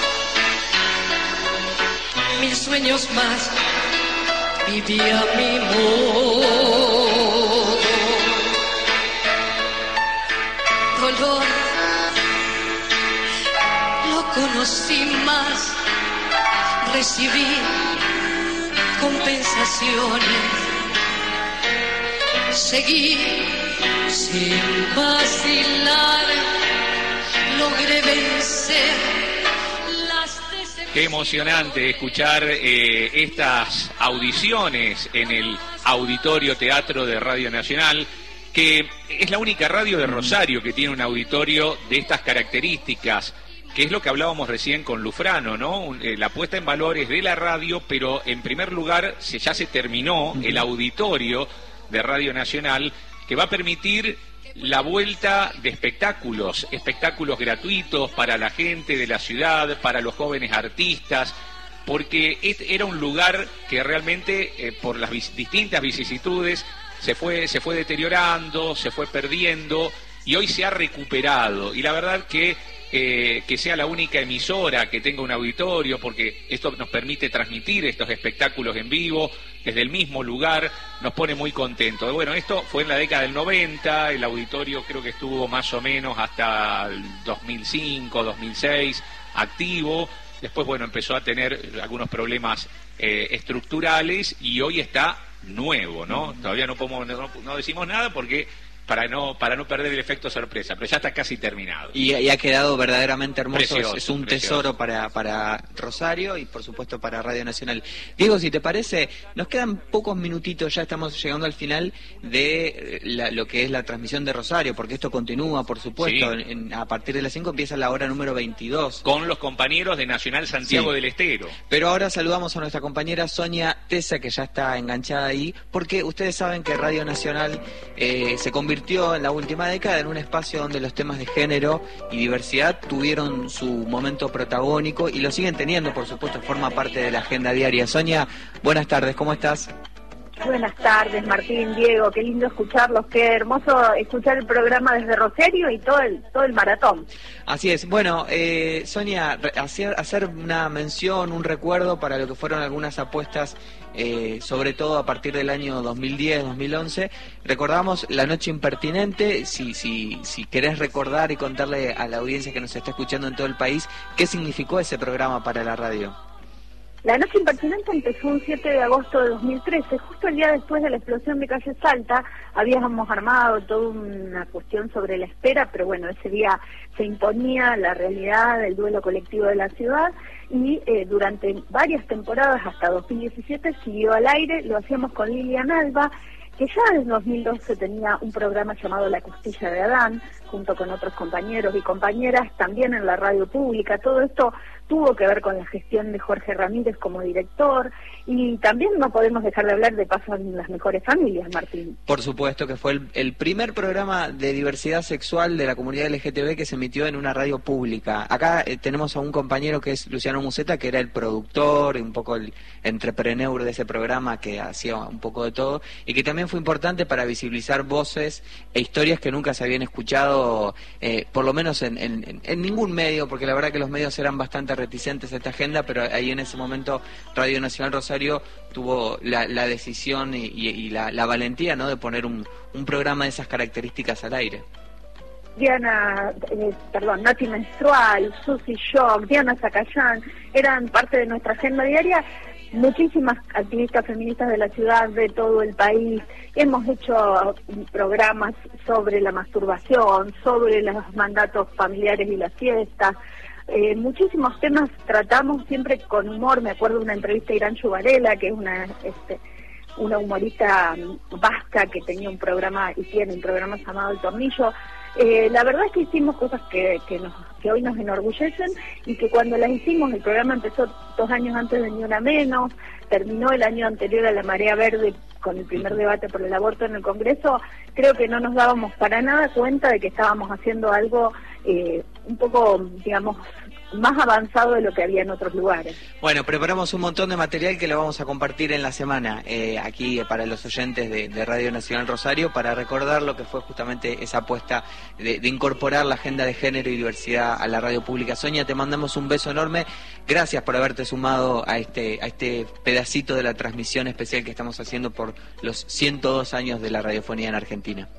mil sueños más, viví a mi modo. Dolor lo conocí más, recibí compensaciones, seguí sin vacilar, logré vencer las decepciones. Qué emocionante escuchar eh, estas audiciones en el Auditorio Teatro de Radio Nacional, que es la única radio de Rosario que tiene un auditorio de estas características, que es lo que hablábamos recién con Lufrano, ¿no? Eh, la puesta en valores de la radio, pero en primer lugar se, ya se terminó el auditorio de Radio Nacional, que va a permitir la vuelta de espectáculos, espectáculos gratuitos para la gente de la ciudad, para los jóvenes artistas, porque era un lugar que realmente eh, por las vis- distintas vicisitudes se fue, se fue deteriorando, se fue perdiendo y hoy se ha recuperado. Y la verdad que eh, que sea la única emisora que tenga un auditorio, porque esto nos permite transmitir estos espectáculos en vivo desde el mismo lugar, nos pone muy contentos. Bueno, esto fue en la década del noventa, el auditorio creo que estuvo más o menos hasta el dos mil cinco, dos mil seis activo. Después, bueno, empezó a tener algunos problemas eh, estructurales y hoy está nuevo, ¿no? Todavía no podemos, no, no decimos nada porque para no para no perder el efecto sorpresa, pero ya está casi terminado. Y, y ha quedado verdaderamente hermoso, Precioso, es, es un precioso. tesoro para, para Rosario y por supuesto para Radio Nacional. Diego, si te parece, nos quedan pocos minutitos, ya estamos llegando al final de la, lo que es la transmisión de Rosario, porque esto continúa, por supuesto, Sí. en, en, a partir de las cinco empieza la hora número veintidós. Con los compañeros de Nacional Santiago Sí. del Estero. Pero ahora saludamos a nuestra compañera Sonia Tesa, que ya está enganchada ahí, porque ustedes saben que Radio Nacional eh, se convirtió en la última década en un espacio donde los temas de género y diversidad tuvieron su momento protagónico y lo siguen teniendo, por supuesto, forma parte de la agenda diaria. Sonia, buenas tardes, ¿cómo estás? Buenas tardes, Martín, Diego, qué lindo escucharlos, qué hermoso escuchar el programa desde Rosario y todo el todo el maratón. Así es. Bueno, eh, Sonia, re- hacer, hacer una mención, un recuerdo para lo que fueron algunas apuestas, eh, sobre todo a partir del año dos mil diez, dos mil once. Recordamos La Noche Impertinente, si, si, si querés recordar y contarle a la audiencia que nos está escuchando en todo el país, ¿qué significó ese programa para la radio? La Noche Impertinente empezó un siete de agosto de dos mil trece, justo el día después de la explosión de Calle Salta. Habíamos armado toda una cuestión sobre la espera, pero bueno, ese día se imponía la realidad del duelo colectivo de la ciudad y eh, durante varias temporadas, hasta dos mil diecisiete, siguió al aire. Lo hacíamos con Lilian Alba, que ya en dos mil doce tenía un programa llamado La Costilla de Adán, junto con otros compañeros y compañeras, también en la radio pública. Todo esto tuvo que ver con la gestión de Jorge Ramírez como director, y también no podemos dejar de hablar de Paso en las Mejores Familias, Martín. Por supuesto que fue el, el primer programa de diversidad sexual de la comunidad L G T B que se emitió en una radio pública. Acá eh, tenemos a un compañero que es Luciano Museta, que era el productor y un poco el entrepreneur de ese programa, que hacía un poco de todo y que también fue importante para visibilizar voces e historias que nunca se habían escuchado, eh, por lo menos en, en, en ningún medio, porque la verdad que los medios eran bastante reticentes a esta agenda, pero ahí en ese momento Radio Nacional Rosario tuvo la, la decisión y, y, y la, la valentía, ¿no?, de poner un, un programa de esas características al aire. Diana, eh, perdón, Nati Menstrual, Susy Shock, Diana Zacayán, eran parte de nuestra agenda diaria. Muchísimas activistas feministas de la ciudad, de todo el país. Hemos hecho programas sobre la masturbación, sobre los mandatos familiares y las fiestas. Eh, muchísimos temas tratamos siempre con humor. Me acuerdo de una entrevista a Irán Chubarela, que es una este, una humorista vasca que tenía un programa y tiene un programa llamado El Tornillo. Eh, la verdad es que hicimos cosas que, que, nos, que hoy nos enorgullecen, y que cuando las hicimos, el programa empezó dos años antes de Ni Una Menos, terminó el año anterior a la Marea Verde con el primer debate por el aborto en el Congreso. Creo que no nos dábamos para nada cuenta de que estábamos haciendo algo eh, un poco, digamos, más avanzado de lo que había en otros lugares. Bueno, preparamos un montón de material que lo vamos a compartir en la semana eh, aquí eh, para los oyentes de, de Radio Nacional Rosario, para recordar lo que fue justamente esa apuesta de, de incorporar la agenda de género y diversidad a la radio pública. Sonia, te mandamos un beso enorme. Gracias por haberte sumado a este, a este pedacito de la transmisión especial que estamos haciendo por los ciento dos años de la radiofonía en Argentina.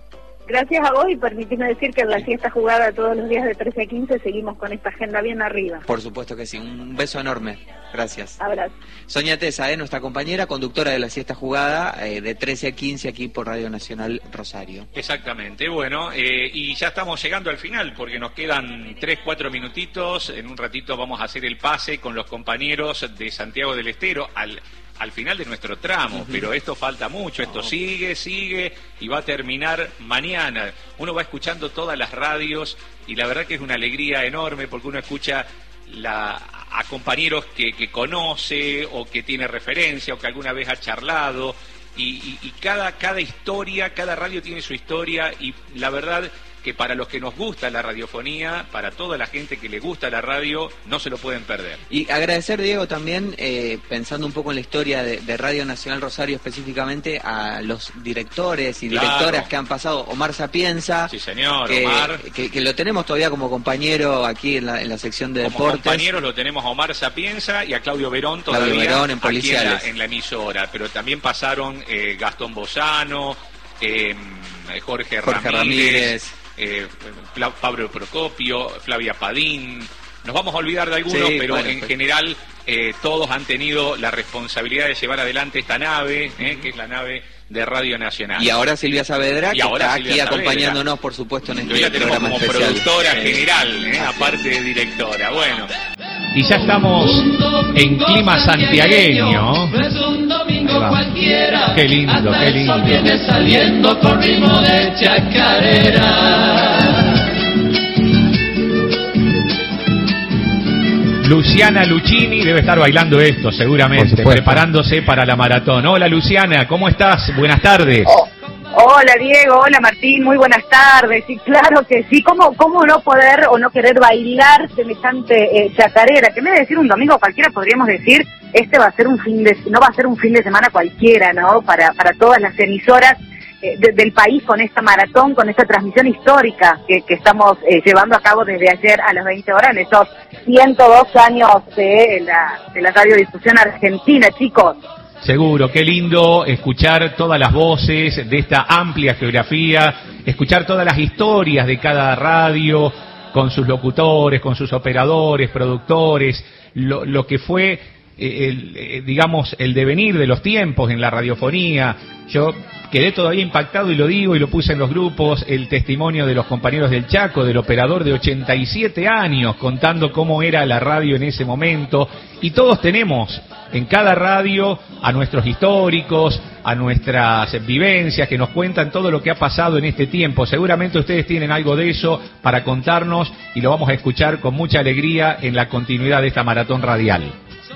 Gracias a vos y permitime decir que en la siesta jugada todos los días de trece a quince seguimos con esta agenda bien arriba. Por supuesto que sí, un beso enorme. Gracias. Abrazo. Sonia Tesa, eh, nuestra compañera, conductora de la siesta jugada, eh, de trece a quince aquí por Radio Nacional Rosario. Exactamente, bueno, eh, y ya estamos llegando al final porque nos quedan tres, cuatro minutitos. En un ratito vamos a hacer el pase con los compañeros de Santiago del Estero al... al final de nuestro tramo, uh-huh. Pero esto falta mucho, esto oh. sigue, sigue y va a terminar mañana. Uno va escuchando todas las radios y la verdad que es una alegría enorme porque uno escucha la, a compañeros que, que conoce o que tiene referencia o que alguna vez ha charlado y, y, y cada, cada historia, cada radio tiene su historia y la verdad que para los que nos gusta la radiofonía, para toda la gente que le gusta la radio, no se lo pueden perder. Y agradecer, Diego, también, eh, pensando un poco en la historia de, de Radio Nacional Rosario específicamente, a los directores y claro. directoras que han pasado. Omar Sapienza. Sí, señor, que, Omar. Que, que lo tenemos todavía como compañero aquí en la, en la sección de como deportes. Como compañeros lo tenemos a Omar Sapienza y a Claudio Verón todavía. Claudio Verón en Policiales. Aquí en la, en la emisora, pero también pasaron eh, Gastón Bozano, eh, Jorge, Jorge Ramírez, Ramírez. Eh, Pablo Procopio, Flavia Padín. Nos vamos a olvidar de algunos, sí, pero bueno, en pues. general eh, todos han tenido la responsabilidad de llevar adelante esta nave, eh, que es la nave de Radio Nacional. Y ahora Silvia Saavedra, y que ahora está Silvia aquí Saavedra. acompañándonos, por supuesto, en este ya tenemos programa como especial. productora general, eh, aparte de directora. Bueno, y ya estamos en clima santiagueño. Qué lindo, qué lindo. Viene saliendo con ritmo de chacarera. Luciana Luchini debe estar bailando esto seguramente, preparándose para la maratón. Hola Luciana, ¿cómo estás? Buenas tardes. Oh, hola Diego, hola Martín, muy buenas tardes. Y claro que sí, ¿cómo, cómo no poder o no querer bailar semejante eh, chacarera? Que me debe decir un domingo cualquiera, podríamos decir, este va a ser un fin de, no va a ser un fin de semana cualquiera, ¿no? Para, para todas las emisoras De, del país con esta maratón, con esta transmisión histórica que, que estamos eh, llevando a cabo desde ayer a las veinte horas en estos ciento dos años de la, de la radiodifusión argentina, chicos. Seguro, qué lindo escuchar todas las voces de esta amplia geografía, escuchar todas las historias de cada radio, con sus locutores, con sus operadores, productores, lo, lo que fue, eh, el, eh, digamos, el devenir de los tiempos en la radiofonía. Yo quedé todavía impactado y lo digo y lo puse en los grupos, el testimonio de los compañeros del Chaco, del operador de ochenta y siete años, contando cómo era la radio en ese momento. Y todos tenemos en cada radio a nuestros históricos, a nuestras vivencias que nos cuentan todo lo que ha pasado en este tiempo. Seguramente ustedes tienen algo de eso para contarnos y lo vamos a escuchar con mucha alegría en la continuidad de esta maratón radial.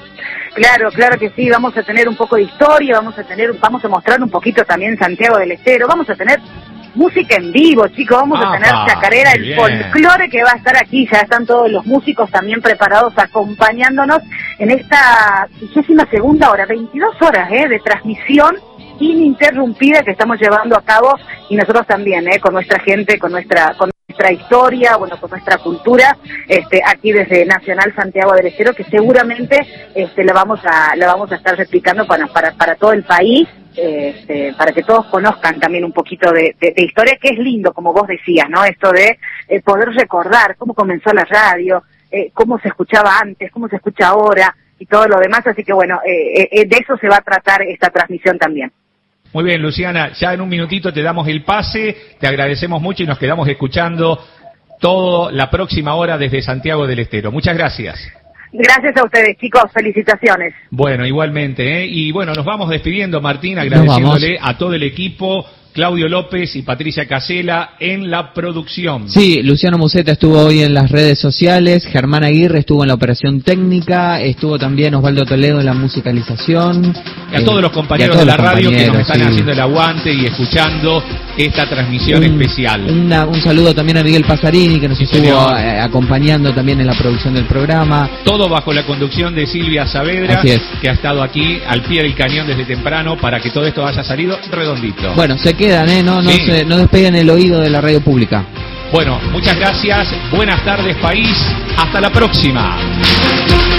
Claro, claro que sí, vamos a tener un poco de historia, vamos a tener, vamos a mostrar un poquito también Santiago del Estero, vamos a tener música en vivo, chicos, vamos ah, a tener chacarera, el folclore que va a estar aquí, ya están todos los músicos también preparados acompañándonos en esta vigésima segunda hora, veintidós horas eh, de transmisión ininterrumpida que estamos llevando a cabo y nosotros también, eh, con nuestra gente, con nuestra con nuestra historia, bueno, con nuestra cultura, este, aquí desde Nacional Santiago del Estero, que seguramente este, la vamos a la vamos a estar replicando para para, para todo el país, este, para que todos conozcan también un poquito de, de, de historia, que es lindo, como vos decías, ¿no? Esto de eh, poder recordar cómo comenzó la radio, eh, cómo se escuchaba antes, cómo se escucha ahora y todo lo demás, así que bueno, eh, eh, de eso se va a tratar esta transmisión también. Muy bien, Luciana, ya en un minutito te damos el pase, te agradecemos mucho y nos quedamos escuchando toda la próxima hora desde Santiago del Estero. Muchas gracias. Gracias a ustedes, chicos, felicitaciones. Bueno, igualmente, ¿eh? Y bueno, nos vamos despidiendo, Martín, agradeciéndole a todo el equipo, Claudio López y Patricia Casela en la producción. Sí, Luciano Musetta estuvo hoy en las redes sociales, Germán Aguirre estuvo en la operación técnica, estuvo también Osvaldo Toledo en la musicalización. Y a eh, todos los compañeros todos de la radio que nos están sí. haciendo el aguante y escuchando esta transmisión un, especial. Una, un saludo también a Miguel Pasarini que nos sí, estuvo eh, acompañando también en la producción del programa. Todo bajo la conducción de Silvia Saavedra, que ha estado aquí al pie del cañón desde temprano para que todo esto haya salido redondito. Bueno, se quedan, ¿eh? No, no, sí. se, no despeguen el oído de la radio pública. Bueno, muchas gracias, buenas tardes país, hasta la próxima.